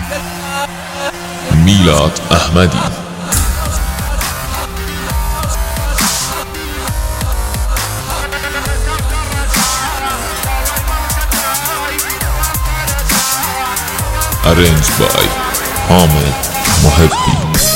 میلاد احمدی. Arranged by Ahmed Muhabbi.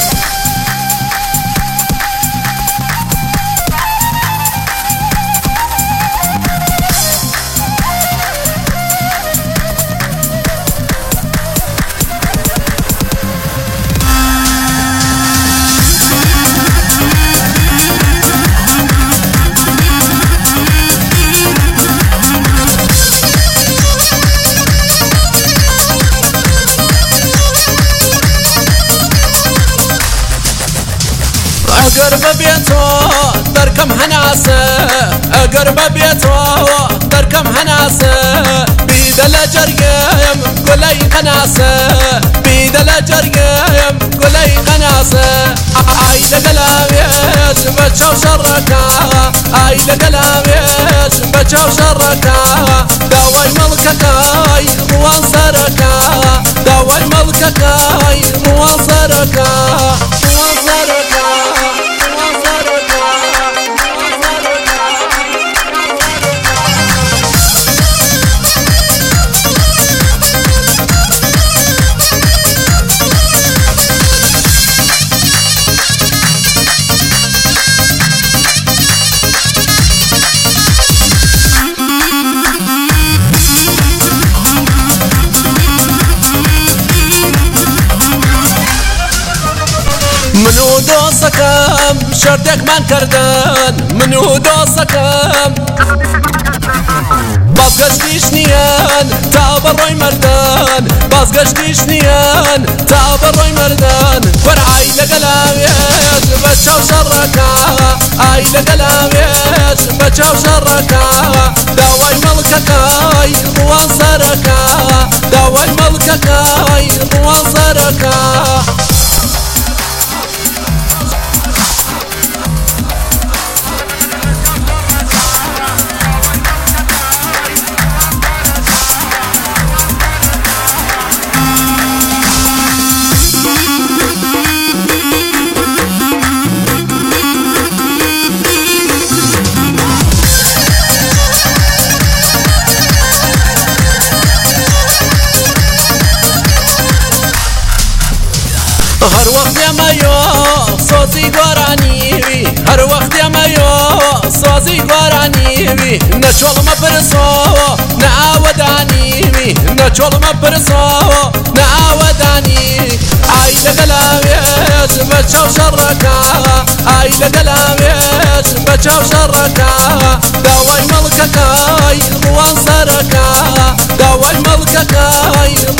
قرب بيتو تركم هناسه قرب بيتو تركم هناسه بيد الجريم قلي قناسه بيد الجريم قلي قناسه عايل قلاميش بتشو شركا عايل قلاميش بتشو شركا داوي ملككاي روان سركا داوي ملككاي روان سركا روان سركا منو دوسكم شردك من كردن منو دوسكم بازگشتیش نیان تا بروی مردان بازگشتیش نیان تا بروی مردان ور عایل قلامیش بچو شرکا عایل قلامیش بچو شرکا داوای ملککای روان سرکا داوای ملککای روان سرکا هر وقت يمايو صوتي قرانيوي هر وقت يمايو صوتي قرانيوي نشول ما برسو نعودانيوي نشول ما برسو نعوداني عايل قلاميش بتشو شركا عايل قلاميش بتشو شركا داوي ملككاي روان سركا داوي ملككاي